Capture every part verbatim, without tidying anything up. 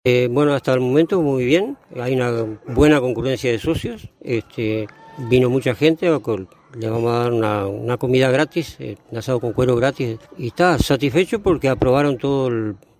Eh, bueno, hasta el momento muy bien, hay una buena concurrencia de socios, este, vino mucha gente, le vamos a dar una, una comida gratis, eh, un asado con cuero gratis, y está satisfecho porque aprobaron todos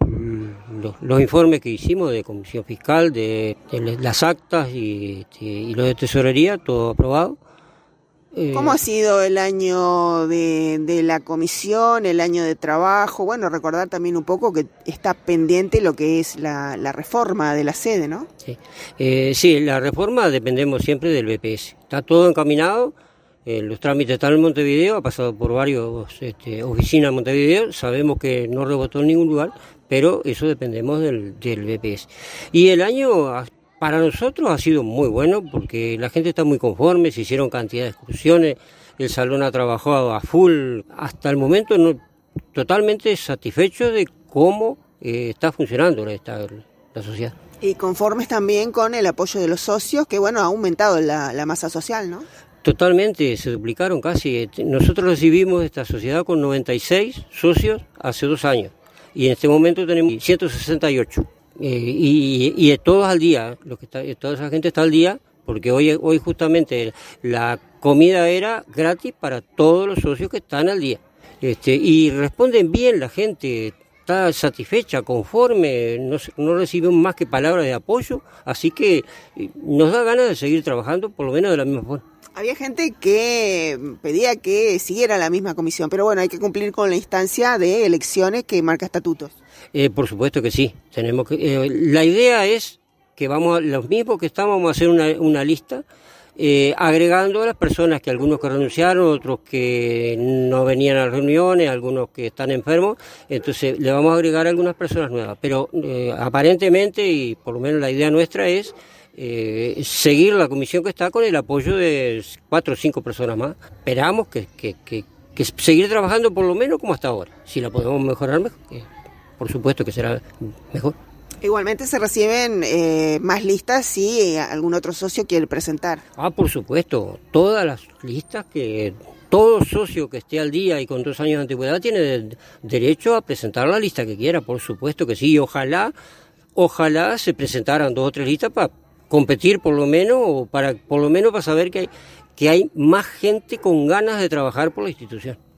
los, los informes que hicimos de comisión fiscal, de, de las actas y, este, y los de tesorería, todo aprobado. ¿Cómo ha sido el año de, de la comisión, el año de trabajo? Bueno, recordar también un poco que está pendiente lo que es la, la reforma de la sede, ¿no? Sí. Eh, sí, la reforma dependemos siempre del B P S. Está todo encaminado, eh, los trámites están en Montevideo, ha pasado por varias este, oficinas en Montevideo, sabemos que no rebotó en ningún lugar, pero eso dependemos del, del B P S. Y el año... Para nosotros ha sido muy bueno porque la gente está muy conforme, se hicieron cantidad de excursiones, el salón ha trabajado a full, hasta el momento no, totalmente satisfecho de cómo eh, está funcionando esta, la sociedad. Y conformes también con el apoyo de los socios, que bueno, ha aumentado la, la masa social, ¿no? Totalmente, se duplicaron casi. Nosotros recibimos esta sociedad con noventa y seis socios hace dos años y en este momento tenemos ciento sesenta y ocho. Eh, y, y todos al día, lo que está, toda esa gente está al día, porque hoy, hoy justamente la comida era gratis para todos los socios que están al día. Este, y responden bien, la gente está satisfecha, conforme, no, no reciben más que palabras de apoyo, así que nos da ganas de seguir trabajando, por lo menos de la misma forma. Había gente que pedía que siguiera la misma comisión, pero bueno, hay que cumplir con la instancia de elecciones que marca estatutos. Eh, por supuesto que sí. Tenemos que, eh, la idea es que vamos a, los mismos que estamos, vamos a hacer una, una lista, eh, agregando a las personas que algunos que renunciaron, otros que no venían a las reuniones, algunos que están enfermos, entonces le vamos a agregar algunas personas nuevas. Pero eh, aparentemente, y por lo menos la idea nuestra es eh, seguir la comisión que está con el apoyo de cuatro o cinco personas más. Esperamos que, que, que, que seguir trabajando por lo menos como hasta ahora. Si la podemos mejorar, mejor. Eh, por supuesto que será mejor. Igualmente se reciben eh, más listas si algún otro socio quiere presentar. Ah, por supuesto, todas las listas que todo socio que esté al día y con dos años de antigüedad tiene de, derecho a presentar la lista que quiera, por supuesto que sí, y ojalá, ojalá se presentaran dos o tres listas para competir por lo menos, o para por lo menos para saber que hay, que hay más gente con ganas de trabajar por la institución.